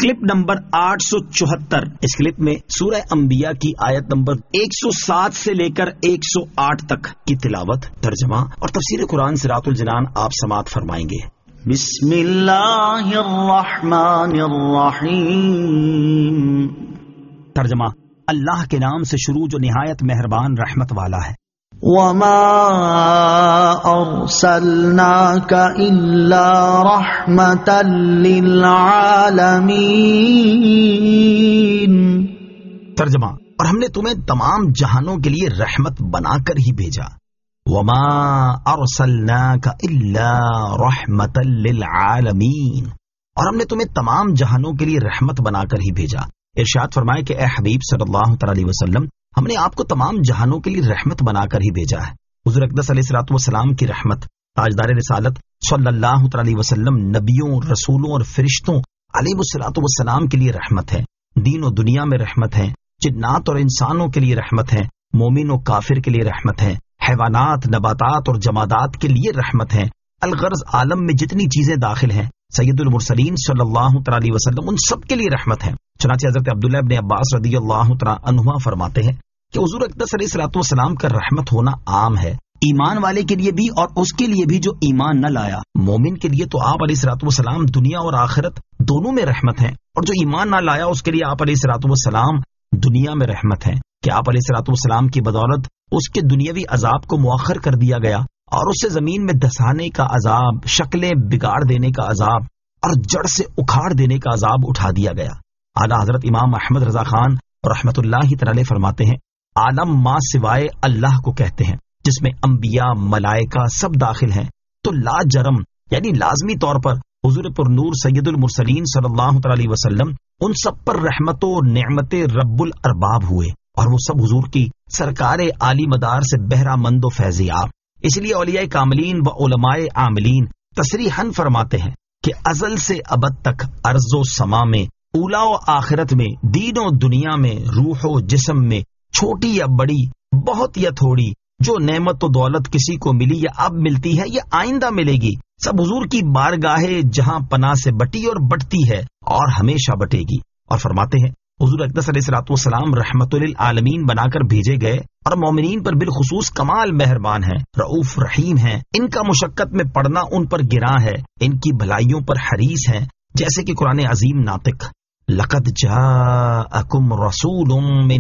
Clip number 874. اس clip میں سورہ انبیاء کی آیت نمبر 107 سے لے کر 108 تک کی تلاوت، ترجمہ اور تفسیر قرآن صراط الجنان آپ سماعت فرمائیں گے. بسم اللہ الرحمن الرحیم. ترجمہ: اللہ کے نام سے شروع جو نہایت مہربان رحمت والا ہے. وما ارسلناک الا رحمتا للعالمین. ترجمہ: اور ہم نے تمہیں تمام جہانوں کے لیے رحمت بنا کر ہی بھیجا. وما ارسلناک الا رحمتا للعالمین، اور ہم نے تمہیں تمام جہانوں کے لیے رحمت بنا کر ہی بھیجا. ارشاد فرمائے کہ اے حبیب صلی اللہ تعالی علیہ وسلم، ہم نے آپ کو تمام جہانوں کے لیے رحمت بنا کر ہی بھیجا ہے. حضور اقدس علیہ الصلوۃ والسلام کی رحمت، تاجدار رسالت صلی اللہ تعالی علیہ وسلم، نبیوں، رسولوں اور فرشتوں علیہ الصلوۃ والسلام کے لیے رحمت ہے. دین و دنیا میں رحمت ہے، جنات اور انسانوں کے لیے رحمت ہے، مومن و کافر کے لیے رحمت ہے، حیوانات، نباتات اور جمادات کے لیے رحمت ہے. الغرض عالم میں جتنی چیزیں داخل ہیں سید المرسلین صلی اللہ تعالی علیہ وسلم ان سب کے لیے رحمت ہے. چنانچہ حضرت عبداللہ ابن عباس رضی اللہ تعالی عنہما فرماتے ہیں کہ حضور اقدس علیہ الصلوۃ والسلام کا رحمت ہونا عام ہے، ایمان والے کے لیے بھی اور اس کے لیے بھی جو ایمان نہ لایا. مومن کے لیے تو آپ علیہ الصلوۃ والسلام دنیا اور آخرت دونوں میں رحمت ہیں، اور جو ایمان نہ لایا اس کے لیے آپ علیہ الصلوۃ والسلام دنیا میں رحمت ہیں کہ آپ علیہ الصلوۃ والسلام کی بدولت اس کے دنیاوی عذاب کو مؤخر کر دیا گیا اور اسے زمین میں دھسانے کا عذاب، شکلیں بگاڑ دینے کا عذاب اور جڑ سے اکھاڑ دینے کا عذاب اٹھا دیا گیا. اعلیٰ حضرت امام احمد رضا خان رحمت اللہ تعالی فرماتے ہیں عالم ما سوائے اللہ کو کہتے ہیں، جس میں انبیاء، ملائکہ سب داخل ہیں. تو لا جرم یعنی لازمی طور پر حضور پر نور سید المرسلین صلی اللہ علیہ وسلم ان سب پر رحمت و نعمت رب الارباب ہوئے، اور وہ سب حضور کی سرکار عالی مدار سے بہرہ مند و فیضیاب. اس لیے اولیاء کاملین و علماء عاملین تصریحاً فرماتے ہیں کہ ازل سے ابد تک ارض و سما میں، اولا و آخرت میں، دین و دنیا میں، روح و جسم میں، چھوٹی یا بڑی، بہت یا تھوڑی، جو نعمت و دولت کسی کو ملی یا اب ملتی ہے یا آئندہ ملے گی، سب حضور کی بارگاہ جہاں پناہ سے بٹی اور بٹتی ہے اور ہمیشہ بٹے گی. اور فرماتے ہیں حضور اقدس علیہ الصلوۃ والسلام رحمت للعالمین بنا کر بھیجے گئے اور مومنین پر بالخصوص کمال مہربان ہیں، رؤوف رحیم ہیں. ان کا مشقت میں پڑنا ان پر گراں ہے، ان کی بھلائیوں پر حریص ہیں. جیسے کہ قرآن عظیم ناطق لقد جاءکم رسول من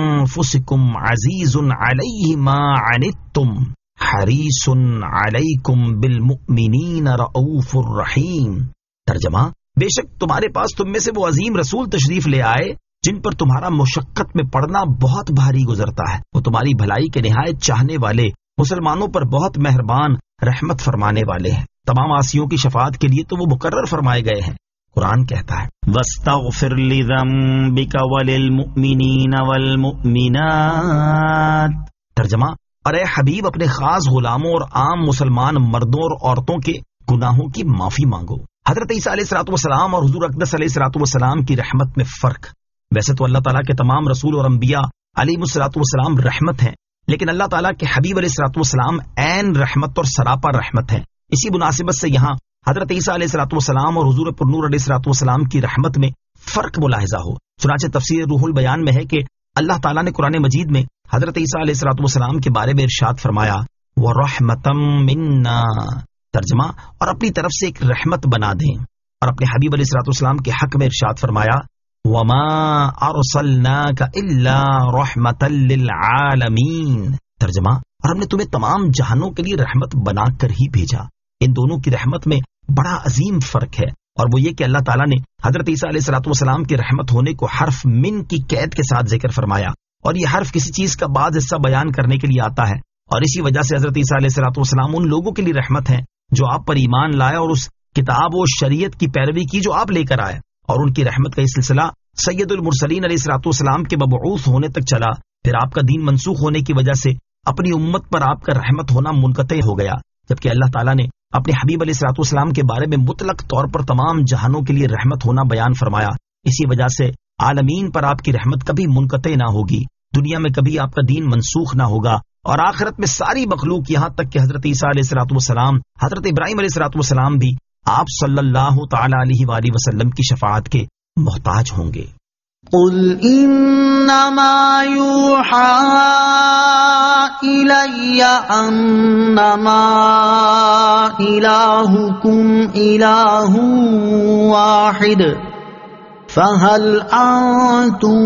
انفسکم عزیز علیہ ما عنتم حریص علیکم بالمؤمنین رؤوف الرحیم. ترجمہ: بے شک تمہارے پاس تم میں سے وہ عظیم رسول تشریف لے آئے جن پر تمہارا مشقت میں پڑنا بہت بھاری گزرتا ہے. وہ تمہاری بھلائی کے نہایت چاہنے والے، مسلمانوں پر بہت مہربان، رحمت فرمانے والے ہیں. تمام عاصیوں کی شفاعت کے لیے تو وہ مقرر فرمائے گئے ہیں. قرآن کہتا ہے وَاسْتَغْفِرْ لِذَنبِكَ وَلِلْمُؤْمِنِينَ وَالْمُؤْمِنَاتِ. ترجمہ: اور اے حبیب اپنے خاص غلاموں اور عام مسلمان مردوں اور عورتوں کے گناہوں کی معافی مانگو. حضرت عیسیٰ علیہ الصلوۃ والسلام اور حضور اقدس علیہ الصلوۃ والسلام کی رحمت میں فرق. ویسے تو اللہ تعالیٰ کے تمام رسول اور انبیاء علیہ الصلوۃ والسلام رحمت ہیں، لیکن اللہ تعالیٰ کے حبیب علیہ الصلوۃ والسلام عین رحمت اور سراپا رحمت ہیں. اسی مناسبت سے یہاں حضرت عیسیٰ علیہ الصلوۃ والسلام اور حضور پر نور علیہ الصلوۃ والسلام کی رحمت میں فرق ملاحظہ ہو. چنانچہ تفسیر روح البیان میں ہے کہ اللہ تعالیٰ نے قرآن مجید میں حضرت عیسیٰ علیہ الصلوۃ والسلام کے بارے میں ارشاد فرمایا وَرَحْمَةً مِنَّا. ترجمہ: اور اپنی طرف سے ایک رحمت بنا دیں. اور اپنے حبیب علیہ الصلوۃ والسلام کے حق میں ارشاد فرمایا وَمَا أَرْسَلْنَاكَ إِلَّا رَحْمَةً لِلْعَالَمِينَ. ترجمہ: اور ہم نے تمہیں تمام جہانوں کے لیے رحمت بنا کر ہی بھیجا. ان دونوں کی رحمت میں بڑا عظیم فرق ہے، اور وہ یہ کہ اللہ تعالیٰ نے حضرت عیسیٰ علیہ الصلوۃ والسلام کی رحمت ہونے کو حرف من کی قید کے ساتھ ذکر فرمایا، اور یہ حرف کسی چیز کا بعض حصہ بیان کرنے کے لیے آتا ہے، اور اسی وجہ سے حضرت عیسیٰ علیہ الصلوۃ والسلام ان لوگوں کے لیے رحمت ہیں جو آپ پر ایمان لائے اور اس کتاب و شریعت کی پیروی کی جو آپ لے کر آئے. اور ان کی رحمت کا یہ سلسلہ سید المرسلین علیہ الصلوۃ والسلام کے مبعوث ہونے تک چلا. پھر آپ کا دین منسوخ ہونے کی وجہ سے اپنی امت پر آپ کا رحمت ہونا منقطع ہو گیا، جبکہ اللہ تعالیٰ نے اپنے حبیب علیہ الصلوۃ والسلام کے بارے میں مطلق طور پر تمام جہانوں کے لیے رحمت ہونا بیان فرمایا. اسی وجہ سے عالمین پر آپ کی رحمت کبھی منقطع نہ ہوگی، دنیا میں کبھی آپ کا دین منسوخ نہ ہوگا، اور آخرت میں ساری مخلوق یہاں تک کہ حضرت عیسیٰ علیہ الصلوۃ والسلام، حضرت ابراہیم علیہ الصلوۃ والسلام بھی آپ صلی اللہ تعالی علیہ وآلہ وسلم کی شفاعت کے محتاج ہوں گے۔ قل انما يوحى الي انما الهكم اله واحد فهل انتم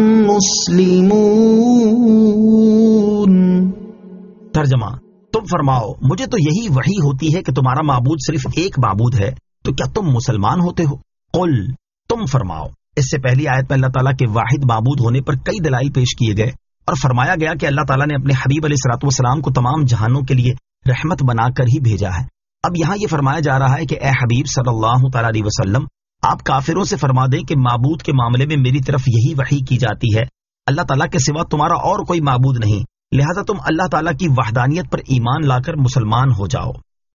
مسلمون۔ ترجمہ، تم فرماؤ مجھے تو یہی وحی ہوتی ہے کہ تمہارا معبود صرف ایک معبود ہے، تو کیا تم مسلمان ہوتے ہو؟ قل، تم فرماؤ۔ اس سے پہلی آیت میں اللہ تعالیٰ کے واحد معبود ہونے پر کئی دلائل پیش کیے گئے اور فرمایا گیا کہ اللہ تعالیٰ نے اپنے حبیب علیہ الصلوۃ والسلام کو تمام جہانوں کے لیے رحمت بنا کر ہی بھیجا ہے۔ اب یہاں یہ فرمایا جا رہا ہے کہ اے حبیب صلی اللہ تعالیٰ علیہ وسلم، آپ کافروں سے فرما دیں کہ معبود کے معاملے میں میری طرف یہی وحی کی جاتی ہے، اللہ تعالیٰ کے سوا تمہارا اور کوئی معبود نہیں، لہذا تم اللہ تعالیٰ کی وحدانیت پر ایمان لا کر مسلمان ہو جاؤ۔